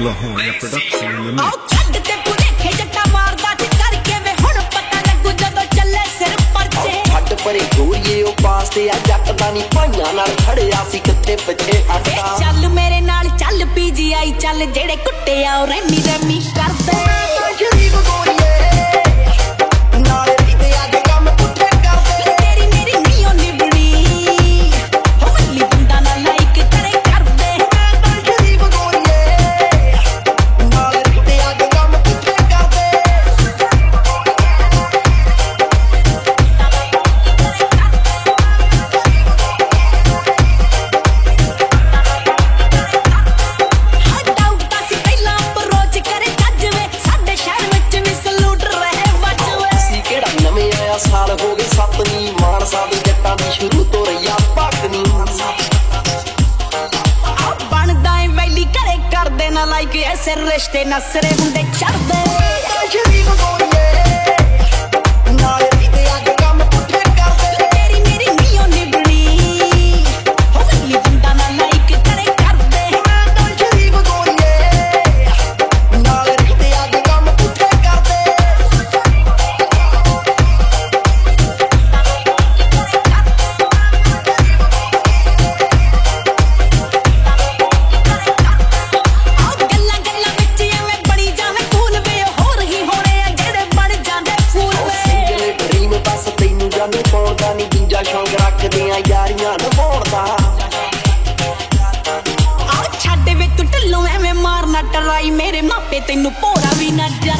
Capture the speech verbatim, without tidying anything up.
Lahoria production limit. ਆਓ ਛੱਡ ਤੇ ਪੁਰੇਖੇ ਜੱਟਾ ਮਾਰਦਾ ਤੇ ਕਰਕੇ ਵੇ ਹੁਣ ਪਤਾ ਲੱਗੂ ਜਦੋਂ ਚੱਲੇ ਸਿਰ ਪਰਚੇ। ਛੱਡ ਪਰੇ ਗੋਰੀਏ ਉਹ ਪਾਸ ਤੇ ਆ ਜੱਟ ਦਾ ਨੀ ਭਾਈਆਂ ਨਾਲ ਖੜਿਆ ਸੀ ਕਿੱਥੇ ਪਿੱਛੇ ਹਟਦਾ। ਚੱਲ ਮੇਰੇ ਨਾਲ ਚੱਲ ਪੀਜੀਆਈ ਚੱਲ ਜਿਹੜੇ ਕੁੱਟੇ ਆ ਉਹ ਰੈਮੀ ਰੈਮੀ ਕਰਦੇ। ਸ਼ਰੀਫ ਗੋਰੀਏ ਨਾਲ ਰਹਿੰਦੇ ਅੱਜ ਕੰਮ ਪੁੱਠੇ ਕਰਦੇ। ਤੇਰੀ ਮੇਰੀ ਨੀ ਓ ਨਿਭਣੀ ਹੋ ਮੱਲੀ ਬੰਦਾ ਨਾ ਲਾਈਕ ਕਰੇ ਕਰਦੇ। ਸ਼ਰੀਫ ਗੋਰੀਏ ਨਾਲ ਰਹਿੰਦੇ ਅੱਜ ਕੰਮ ਪੁੱਠੇ ਕਰਦੇ। ਸਾਲ ਹੋ ਗਏ ਸੱਤਵੀਂ ਮਾਨਸਾ ਦੇ ਜੱਟਾਂ ਦੀ ਸ਼ੁਰੂ ਤੋਂ ਰਹੀਆ ਭਗਨੀ। ਆ ਬਣਦਾ ਏ ਵੈਲੀ ਘਰੇ ਕਰਦੇ ਨਾ ਲਾਈਕ ਐਸੇ ਰਿਸ਼ਤੇ ਨਸਰੇ ਹੁੰਦੇ ਚੜਦੇ। ਸ਼ਰੀਫ ਗੋਰੀਏ ਨਾਲ ਰਹਿੰਦੇ ਅੱਜ ਕੰਮ ਪੁੱਠੇ ਕਰਦੇ। ਤੇਰੀ ਮੇਰੀ ਨੀ ਓ ਨਿਭਣੀ ਹੋ ਮੱਲੀ ਬੰਦਾ ਨਾ ਲਾਈਕ ਕਰੇ ਕਰਦੇ। ਸ਼ਰੀਫ ਗੋਰੀਏ ਨਾਲ ਰਹਿੰਦੇ ਅੱਜ ਕੰਮ ਪੁੱਠੇ ਕਰਦੇ। ਜਾਨੀ ਪਾਉਂਦਾ ਨੀ ਦੂਜਾ ਸ਼ੌਂਕ ਰੱਖਦੇ ਆ ਯਾਰੀਆਂ ਨਿਭਾਉਣ ਦਾ। ਆ ਛੱਡ ਵੇ ਤੂੰ ਢਿੱਲੋਂ ਐਵੇਂ ਮਾਰਨਾ ਟਰਾਈ ਮੇਰੇ ਮਾਪੇ ਤੈਨੂੰ ਭੋਰਾ ਵੀ ਨਾ